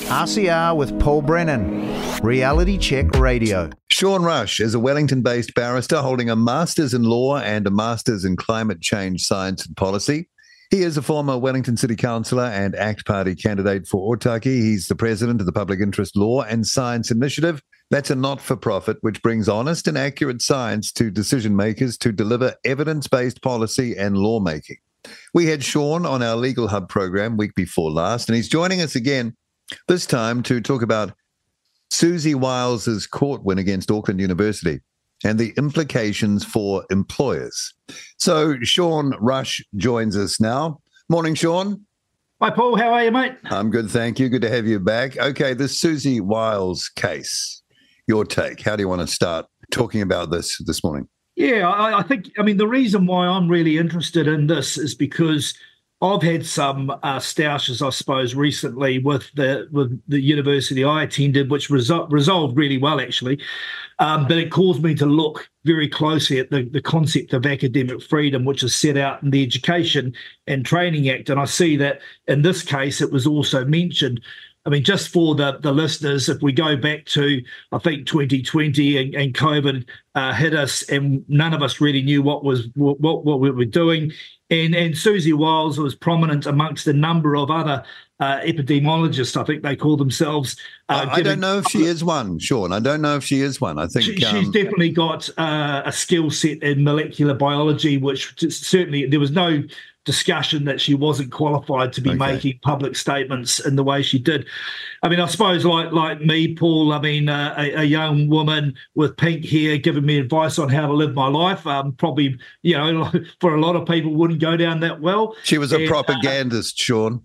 RCR with Paul Brennan, Reality Check Radio. Sean Rush is a Wellington-based barrister holding a Master's in Law and a Master's in Climate Change Science and Policy. He is a former Wellington City Councillor and ACT Party candidate for Otaki. He's the president of the Public Interest Law and Science Initiative. That's a not-for-profit which brings honest and accurate science to decision makers to deliver evidence-based policy and lawmaking. We had Sean on our Legal Hub program week before last, and he's joining us again, this time to talk about Susie Wiles' court win against Auckland University and the implications for employers. So Sean Rush joins us now. Morning, Sean. Hi, Paul. How are you, mate? I'm good, thank you. Good to have you back. Okay, this Susie Wiles case, your take. How do you want to start talking about this morning? Yeah, I think, the reason why I'm really interested in this is because I've had some stoushes, I suppose, recently with the university I attended, which resolved really well, actually. But it caused me to look very closely at the concept of academic freedom, which is set out in the Education and Training Act. And I see that in this case, it was also mentioned. Just for the listeners, if we go back to, I think, 2020 and COVID hit us and none of us really knew what we were doing. And Susie Wiles was prominent amongst a number of other epidemiologists, I think they call themselves. I don't know if she is one, Sean. I don't know if she is one. I think she's definitely got a skill set in molecular biology, which certainly there was no discussion that she wasn't qualified to be making public statements in the way she did. I suppose like me, Paul, a young woman with pink hair giving me advice on how to live my life, probably, for a lot of people wouldn't go down that well. She was a propagandist, Sean.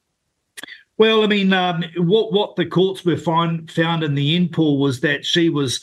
Well, what the courts were found in the end, Paul, was that she was,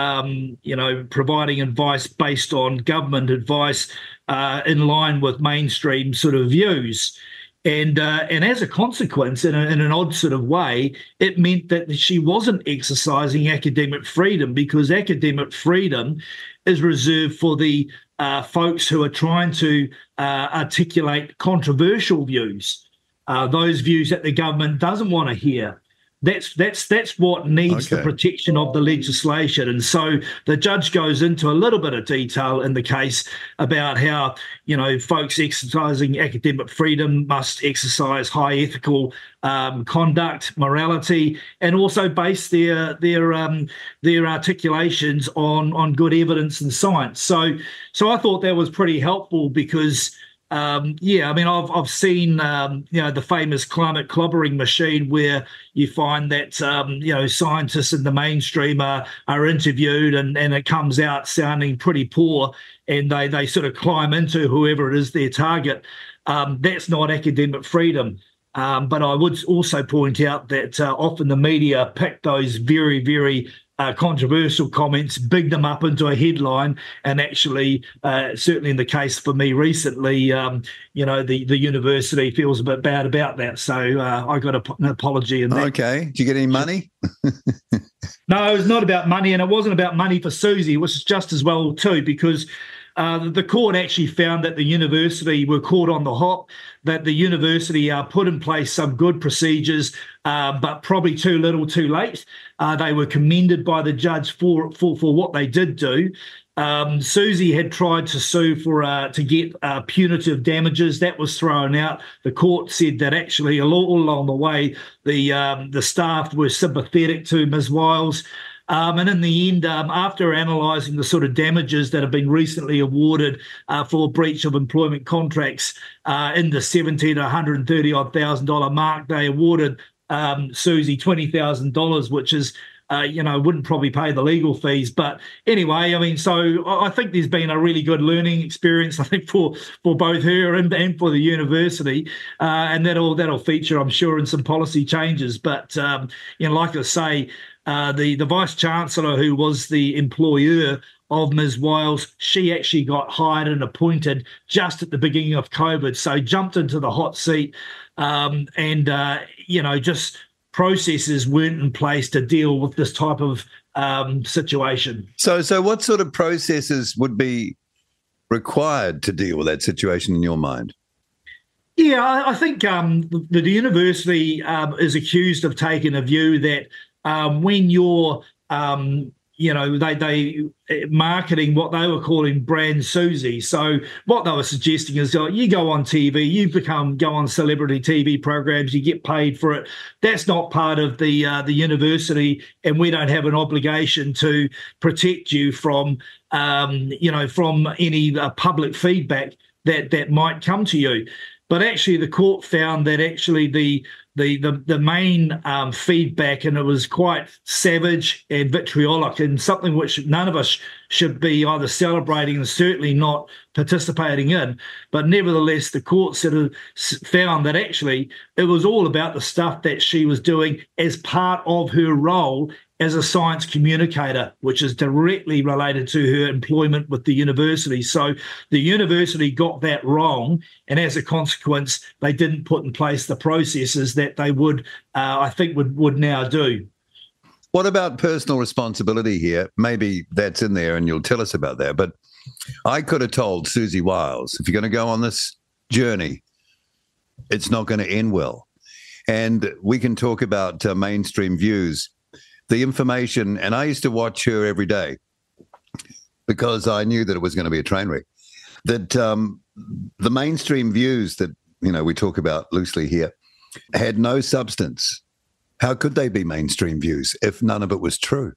providing advice based on government advice in line with mainstream sort of views. And as a consequence, in an odd sort of way, it meant that she wasn't exercising academic freedom, because academic freedom is reserved for the folks who are trying to articulate controversial views. Those views that the government doesn't want to hear. That's what needs the protection of the legislation. And so the judge goes into a little bit of detail in the case about how, folks exercising academic freedom must exercise high ethical conduct, morality, and also base their articulations on good evidence and science. So I thought that was pretty helpful because I've seen, the famous climate clobbering machine where you find that, scientists in the mainstream are interviewed and it comes out sounding pretty poor and they sort of climb into whoever it is their target. That's not academic freedom. But I would also point out that often the media pick those very, very controversial comments, big them up into a headline, and actually, certainly in the case for me recently, the university feels a bit bad about that. So I got an apology in that. Okay. Did you get any money? No, it was not about money, and it wasn't about money for Susie, which is just as well too, because the court actually found that the university were caught on the hop, that the university put in place some good procedures, but probably too little too late. They were commended by the judge for what they did do. Susie had tried to sue to get punitive damages. That was thrown out. The court said that actually all along the way, the staff were sympathetic to Ms. Wiles. And in the end, after analysing the sort of damages that have been recently awarded for breach of employment contracts in the $70,000 to $130,000 mark, they awarded Susie $20,000, which is, wouldn't probably pay the legal fees. But anyway, so I think there's been a really good learning experience, I think, for both her and for the university. And that'll feature, I'm sure, in some policy changes. But, like I say, the Vice-Chancellor, who was the employer of Ms. Wiles, she actually got hired and appointed just at the beginning of COVID, so jumped into the hot seat just processes weren't in place to deal with this type of situation. So what sort of processes would be required to deal with that situation in your mind? Yeah, I think the university is accused of taking a view that when you're, they marketing what they were calling brand Susie. So what they were suggesting is, you go on TV, go on celebrity TV programs, you get paid for it. That's not part of the university, and we don't have an obligation to protect you from, from any public feedback that might come to you. But actually, the court found that actually the main feedback, and it was quite savage and vitriolic, and something which none of us should be either celebrating and certainly not participating in. But nevertheless, the court sort of found that actually it was all about the stuff that she was doing as part of her role as a science communicator, which is directly related to her employment with the university. So the university got that wrong, and as a consequence, they didn't put in place the processes that they would, I think, would now do. What about personal responsibility here? Maybe that's in there and you'll tell us about that. But I could have told Susie Wiles, if you're going to go on this journey, it's not going to end well. And we can talk about mainstream views. The information, and I used to watch her every day because I knew that it was going to be a train wreck, that the mainstream views that, we talk about loosely here had no substance. How could they be mainstream views if none of it was true?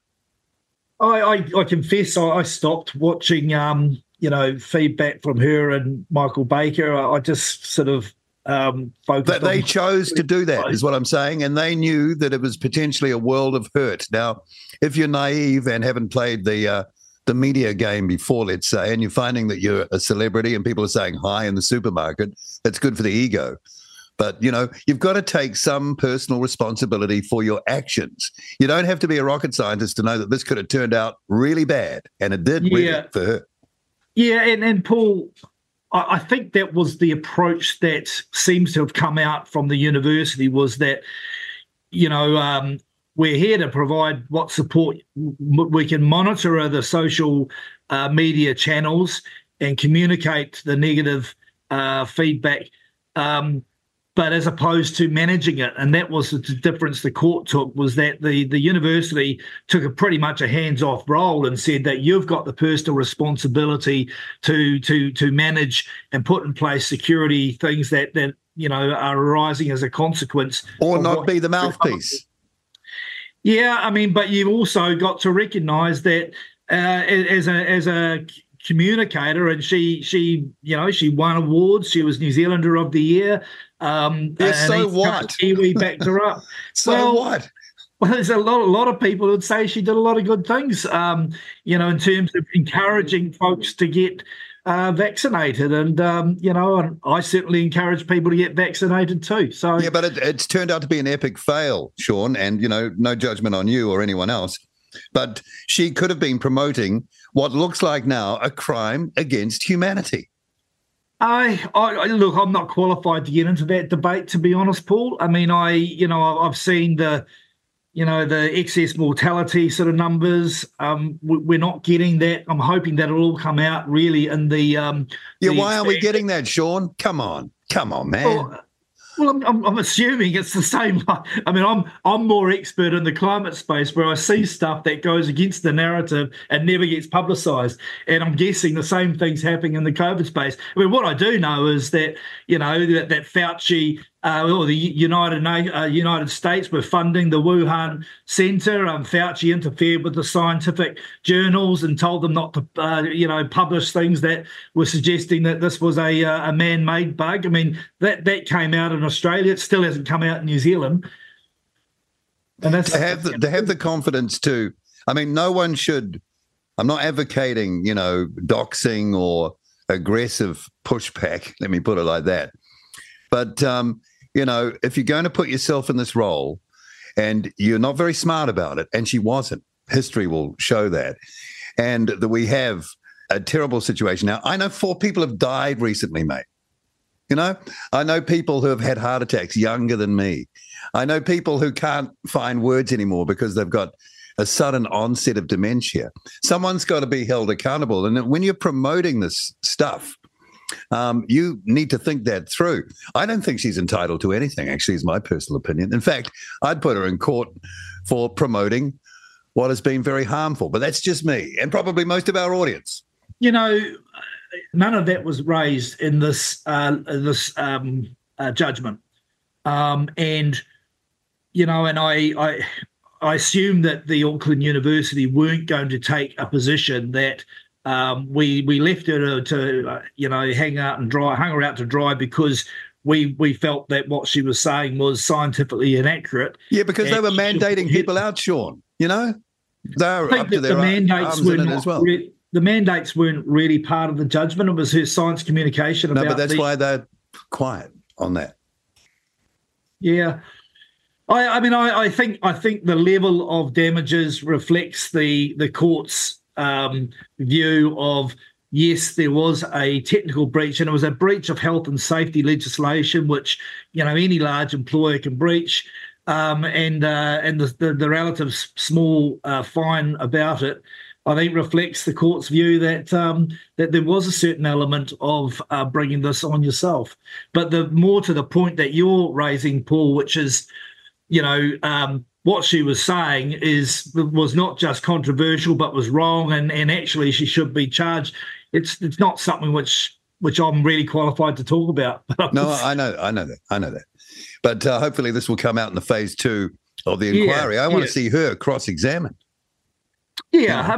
I confess I stopped watching, feedback from her and Michael Baker. I just sort of focused. But they chose to do that, is what I'm saying, and they knew that it was potentially a world of hurt. Now, if you're naive and haven't played the media game before, let's say, and you're finding that you're a celebrity and people are saying hi in the supermarket, that's good for the ego. But, you've got to take some personal responsibility for your actions. You don't have to be a rocket scientist to know that this could have turned out really bad, and it did really for her. Yeah, and Paul, I think that was the approach that seems to have come out from the university, was that, we're here to provide what support we can. Monitor the social media channels and communicate the negative feedback, but as opposed to managing it. And that was the difference the court took, was that the university took pretty much a hands-off role and said that you've got the personal responsibility to manage and put in place security things that are arising as a consequence. Or not be the mouthpiece. Yeah, but you've also got to recognise that as a communicator, and she won awards. She was New Zealander of the Year. So what? Kiwi backed her up. What? Well, there's a lot of people who'd say she did a lot of good things, in terms of encouraging folks to get vaccinated. And, and I certainly encourage people to get vaccinated too. So yeah, but it's turned out to be an epic fail, Sean, and, no judgment on you or anyone else. But she could have been promoting what looks like now a crime against humanity. Look, I'm not qualified to get into that debate, to be honest, Paul. I've seen the excess mortality sort of numbers. We're not getting that. I'm hoping that it'll all come out really in the. Why aren't we getting that, Sean? Come on, man. Well, I'm assuming it's the same. I'm more expert in the climate space, where I see stuff that goes against the narrative and never gets publicised. And I'm guessing the same thing's happening in the COVID space. What I do know is that, that Fauci or the United States were funding the Wuhan Center. Fauci interfered with the scientific journals and told them not to, publish things that were suggesting that this was a man-made bug. That came out in Australia. It still hasn't come out in New Zealand. And that's to have the confidence to. No one should. I'm not advocating, doxing or aggressive pushback. Let me put it like that. But if you're going to put yourself in this role and you're not very smart about it, and she wasn't, history will show that, and that we have a terrible situation. Now, I know 4 people have died recently, mate. I know people who have had heart attacks younger than me. I know people who can't find words anymore because they've got a sudden onset of dementia. Someone's got to be held accountable. And when you're promoting this stuff, You need to think that through. I don't think she's entitled to anything, actually, is my personal opinion. In fact, I'd put her in court for promoting what has been very harmful. But that's just me and probably most of our audience. None of that was raised in this judgment. And I assume that the Auckland University weren't going to take a position that we left her to hung her out to dry because we felt that what she was saying was scientifically inaccurate. Yeah, because they were mandating people out, Sean. They're up to their arms in it as well. The mandates weren't really part of the judgment. It was her science communication about. No, but that's why they're quiet on that. Yeah. I think the level of damages reflects the court's view of, yes, there was a technical breach, and it was a breach of health and safety legislation, which any large employer can breach, and the relative small fine about it, I think, reflects the court's view that that there was a certain element of bringing this on yourself. But the more to the point that you're raising, Paul, which is, what she was saying was not just controversial, but was wrong, and actually she should be charged. It's not something which I'm really qualified to talk about. No, I know that. But hopefully this will come out in the phase 2 of the inquiry. I want to see her cross-examined. Yeah,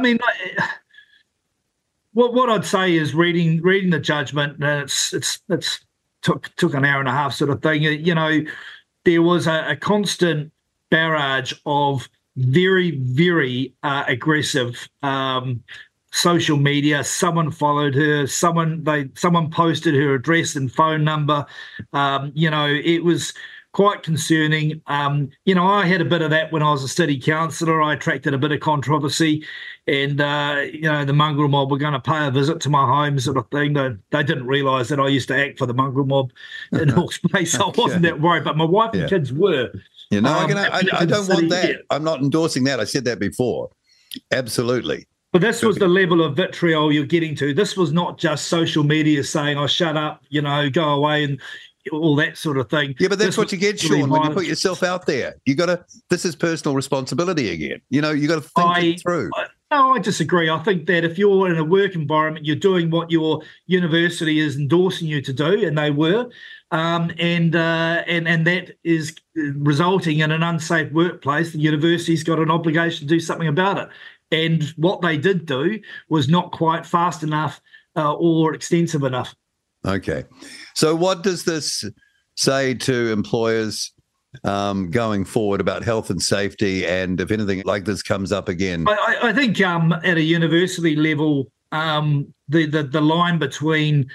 what I'd say is reading the judgment. It's took an hour and a half sort of thing. There was a constant barrage of very, very aggressive social media. Someone followed her. Someone posted her address and phone number. It was quite concerning. I had a bit of that when I was a city councillor. I attracted a bit of controversy, and the mongrel mob were going to pay a visit to my home, sort of thing. They didn't realise that I used to act for the mongrel mob in Hawke's Bay, so I wasn't that worried. But my wife and kids were. I don't want that. Yet. I'm not endorsing that. I said that before. Absolutely. But this was the level of vitriol you're getting to. This was not just social media saying, "Oh, shut up," go away, and all that sort of thing. Yeah, but that's what you get, Sean, when you put yourself out there. This is personal responsibility again. You got to think it through. I disagree. I think that if you're in a work environment, you're doing what your university is endorsing you to do, and they were, and that is resulting in an unsafe workplace. The university's got an obligation to do something about it. And what they did do was not quite fast enough or extensive enough. Okay. So what does this say to employers going forward about health and safety, and if anything like this comes up again? I think at a university level, the line between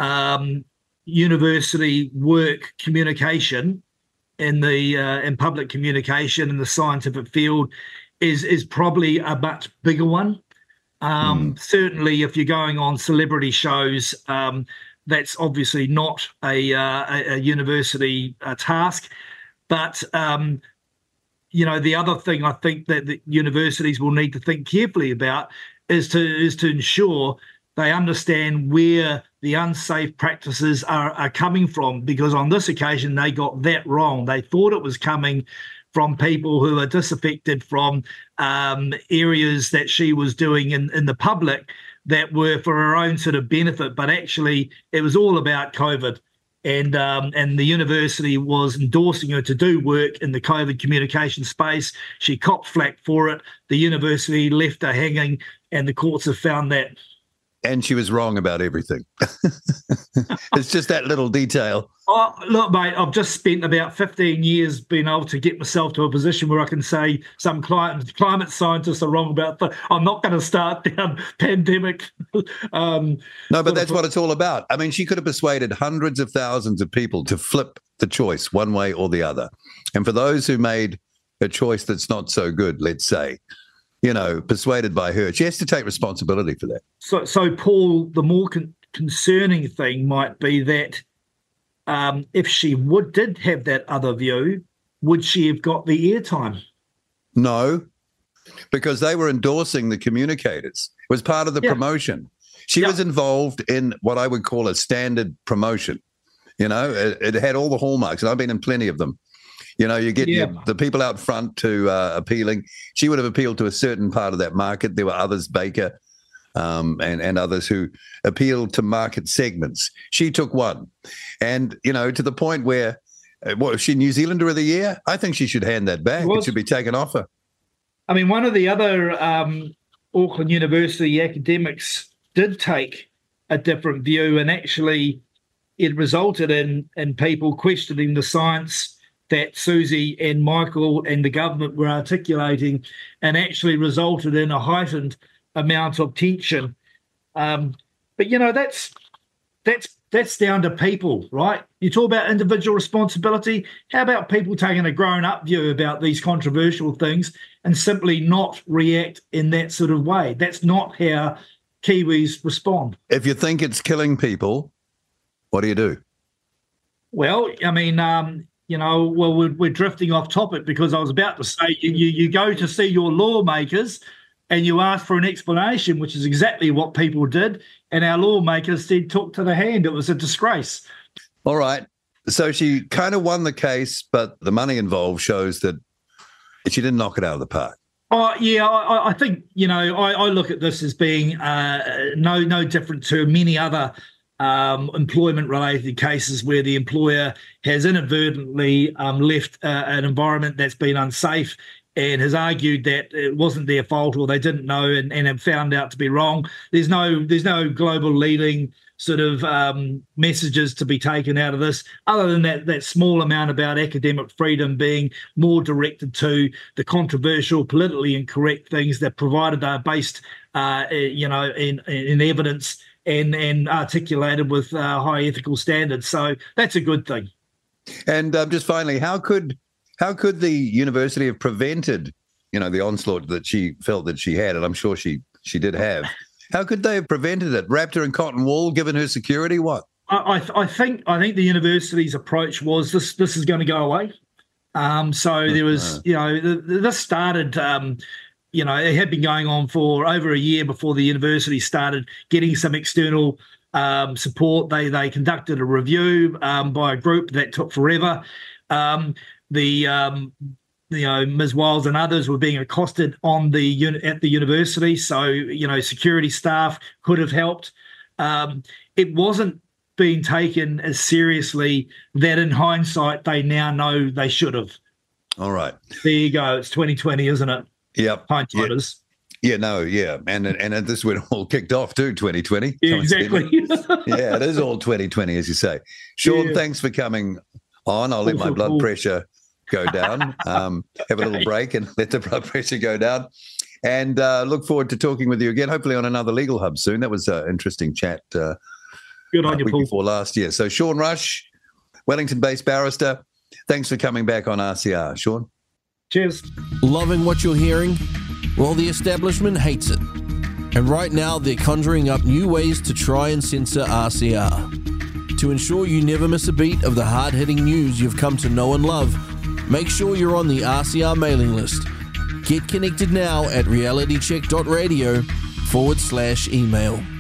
university work communication in public communication in the scientific field is probably a much bigger one. Certainly, if you're going on celebrity shows, that's obviously not a university task. But the other thing I think that the universities will need to think carefully about is to ensure they understand where the unsafe practices are coming from, because on this occasion they got that wrong. They thought it was coming from people who are disaffected from areas that she was doing in the public that were for her own sort of benefit, but actually it was all about COVID. And the university was endorsing her to do work in the COVID communication space. She copped flack for it. The university left her hanging, and the courts have found that. And she was wrong about everything. It's just that little detail. Oh, look, mate, I've just spent about 15 years being able to get myself to a position where I can say some climate scientists are wrong about that. I'm not going to start down pandemic. No, but that's what it's all about. I mean, she could have persuaded hundreds of thousands of people to flip the choice one way or the other. And for those who made a choice that's not so good, let's say, persuaded by her, she has to take responsibility for that. So Paul, the more concerning thing might be that if she did have that other view, would she have got the airtime? No, because they were endorsing the communicators. It was part of the promotion. She was involved in what I would call a standard promotion. You know, it had all the hallmarks, and I've been in plenty of them. You know, you get the people out front to appealing. She would have appealed to a certain part of that market. There were others, Baker and others, who appealed to market segments. She took one. And, you know, to the point where, was she New Zealander of the Year? I think she should hand that back. It should be taken off her. I mean, one of the other Auckland University academics did take a different view, and actually it resulted in people questioning the science that Susie and Michael and the government were articulating, and actually resulted in a heightened amount of tension. But, you know, that's down to people, right? You talk about individual responsibility. How about people taking a grown-up view about these controversial things and simply not react in that sort of way? That's not how Kiwis respond. If you think it's killing people, what do you do? Well, I mean, you know, well, we're drifting off topic, because I was about to say you go to see your lawmakers and you ask for an explanation, which is exactly what people did. And our lawmakers said, took to the hand. It was a disgrace. All right. So she kind of won the case, but the money involved shows that she didn't knock it out of the park. Oh, yeah, I think, you know, I look at this as being no different to many other employment-related cases where the employer has inadvertently left an environment that's been unsafe and has argued that it wasn't their fault or they didn't know and have found out to be wrong. There's no global leading sort of messages to be taken out of this, other than that small amount about academic freedom being more directed to the controversial, politically incorrect things that provided are based, you know, in evidence and articulated with high ethical standards. So that's a good thing. And just finally, how could the university have prevented, you know, the onslaught that she felt that she had, and I'm sure she did have? How could they have prevented it? Wrapped her in cotton wool, given her security? What? I think the university's approach was this is going to go away. So there was, you know, this started. You know, it had been going on for over a year before the university started getting some external support. They conducted a review by a group that took forever. You know, Ms. Wiles and others were being accosted at the university. So, you know, security staff could have helped. It wasn't being taken as seriously that in hindsight they now know they should have. All right. There you go. It's 2020, isn't it? Yep. Hindsighters. Yeah, no, yeah. And this is when it all kicked off too, 2020. Yeah, exactly. Yeah, it is all 2020, as you say. Sean, thanks for coming on. I'll let my blood pressure go down, have a little break and let the blood pressure go down. And look forward to talking with you again, hopefully on another Legal Hub soon. That was an interesting chat. Good on you, Paul. Before last year. So Sean Rush, Wellington-based barrister, thanks for coming back on RCR. Sean? Cheers. Loving what you're hearing? Well, the establishment hates it. And right now, they're conjuring up new ways to try and censor RCR. To ensure you never miss a beat of the hard-hitting news you've come to know and love, make sure you're on the RCR mailing list. Get connected now at realitycheck.radio/email.